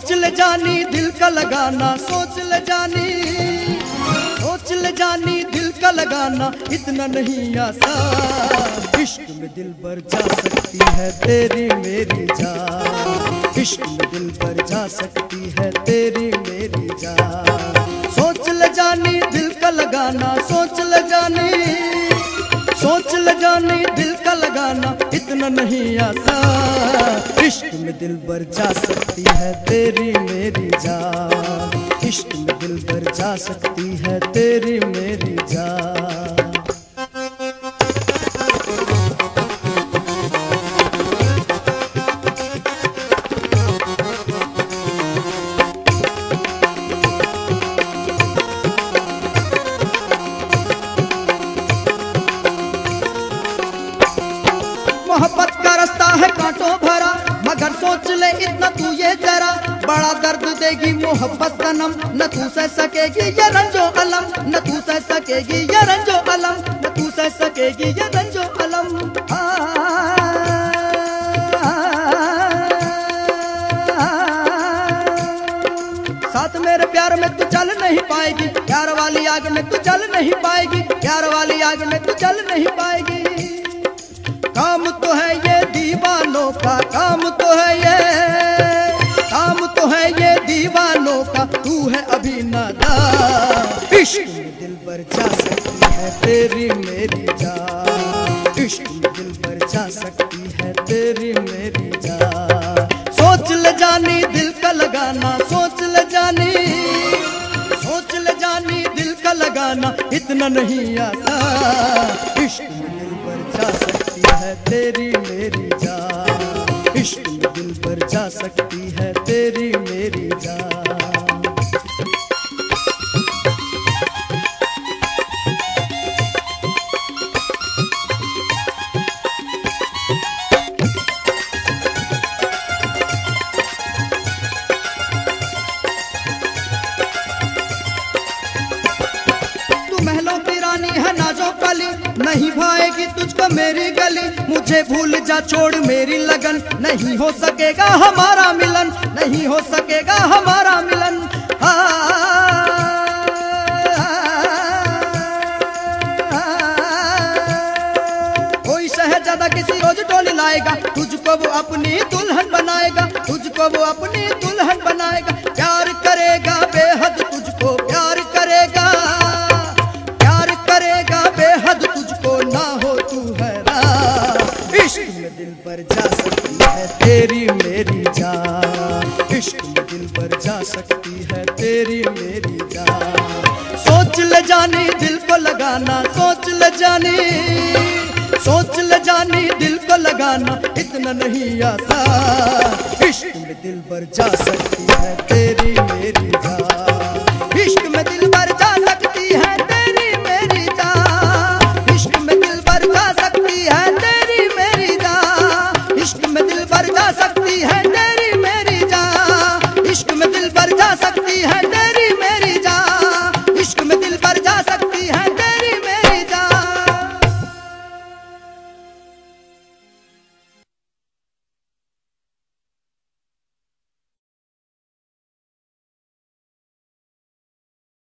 सोच ले जानी दिल का लगाना, सोच ले जानी, सोच ले जानी दिल का लगाना इतना नहीं आसान। इश्क में दिल भर जा सकती है तेरी मेरी जान, इश्क में दिल भर जा सकती है तेरी मेरी जान। सोच ले जानी दिल का लगाना, सोच ले जानी, सोच ले जानी दिल का लगाना इतना नहीं आसान। इश्क में दिल भर जा सकती है तेरी मेरी जान, इश्क में दिल भर जा सकती है तेरी मेरी जान। मोहब्बत का रास्ता है कांटों भरा, मगर सोच ले इतना तू ये जरा, बड़ा दर्द देगी मोहब्बत सनम, न तू सह सकेगी ये रंजो अलम, न तू सह सकेगी ये रंजो अलम, न तू सह सकेगी ये रंजो अलम। साथ मेरे प्यार में तू चल नहीं पाएगी, प्यार वाली आग में तू चल नहीं पाएगी, प्यार वाली आग में तू चल नहीं पाएगी। काम तो है ये दीवानों का, काम तो है ये, काम तो है ये दीवानों का, तू है अभी नादान। इश्क में दिल भर जा सकती है तेरी मेरी जान, इश्क में दिल भर जा सकती है तेरी मेरी जान। सोच ले जानी दिल का लगाना, सोच ले जानी, सोच ले जानी दिल का लगाना इतना नहीं आता। इश्क में दिल भर जा सकती है तेरी मेरी जान, इश्क में दिल भर जा सकती है तेरी मेरी जान। महलों की रानी है नाजो कली, नहीं भाएगी तुझको मेरी गली, मुझे भूल जा छोड़ मेरी लगन, नहीं हो सकेगा हमारा मिलन, नहीं हो सकेगा हमारा मिलन। कोई शहजादा किसी रोज टोली लाएगा, तुझको वो अपनी दुल्हन बनाएगा, तुझको वो अपनी दुल्हन बनाएगा। प्यार करेगा बेहद तुझको, प्यार करेगा, करेगा बेहद तुझको ना हो तू हैरान। इश्क में दिल भर जा सकती है तेरी मेरी जान, इश्क में दिल भर जा सकती है तेरी मेरी जान। सोच ले जानी दिल को लगाना, सोच ले जानी, सोच ले जानी दिल को लगाना इतना नहीं आसान। इश्क में दिल भर जा सकती है तेरी मेरी जान, इश्क में दिल